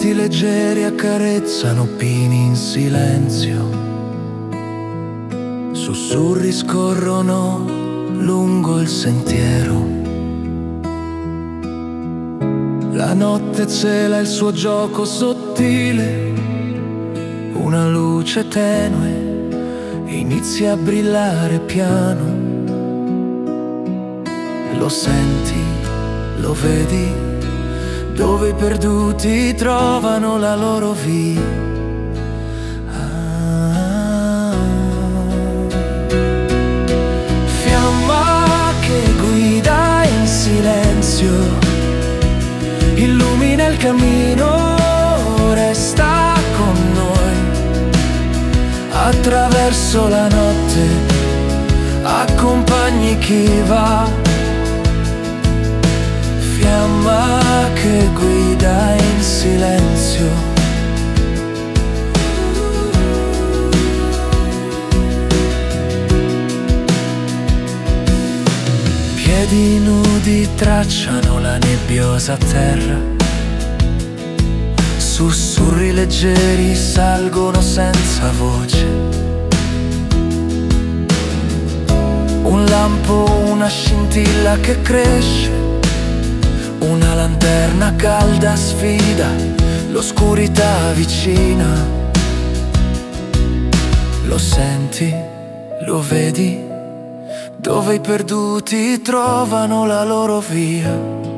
Passi leggeri accarezzano pini in silenzio, sussurri scorrono lungo il sentiero. La notte cela il suo gioco sottile, una luce tenue inizia a brillare piano. Lo senti, lo vedi, dove i perduti trovano la loro via. Fiamma che guida in silenzio, illumina il cammino, resta con noi. Attraverso la notte accompagni chi va. Fiamma che guida in silenzio. Piedi nudi tracciano la nebbiosa terra, sussurri leggeri salgono senza voce. Un lampo, una scintilla che cresce, una lanterna calda sfida l'oscurità vicina. Lo senti, lo vedi, dove i perduti trovano la loro via.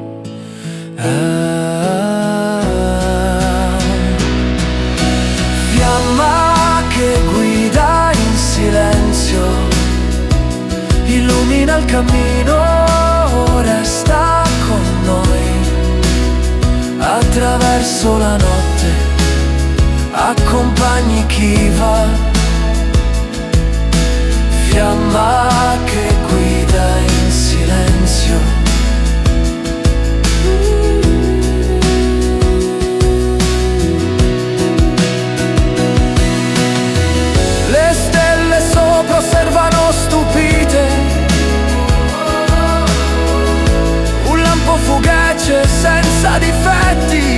Fiamma che guida in silenzio, illumina il cammino, resta con noi. Attraverso la notte accompagni chi va. Fiamma che guida in silenzio. Le stelle sopra osservano stupite, un lampo fugace senza difetti,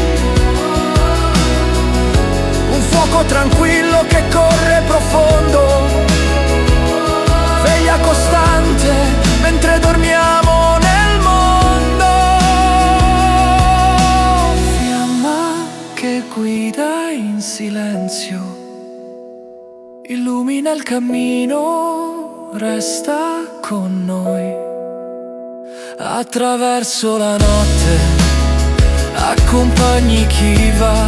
un fuoco tranquillo che corre profondo, veglia costante mentre dormiamo nel mondo. Fiamma che guida in silenzio, illumina il cammino, resta con noi. Attraverso la notte accompagni chi va.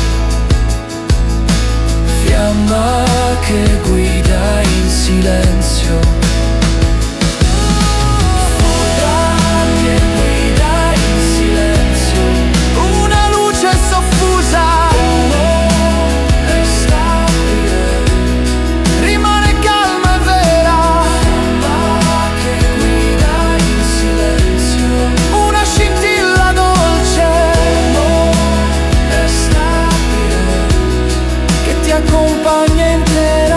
Fiamma che guida in silenzio. Che guida in silenzio. Una luce soffusa è stabile, rimane calma e vera. Fiamma che guida in silenzio. Una scintilla dolce è stabile, che ti accompagna intera.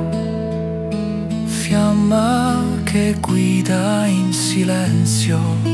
Fiamma che guida in silenzio.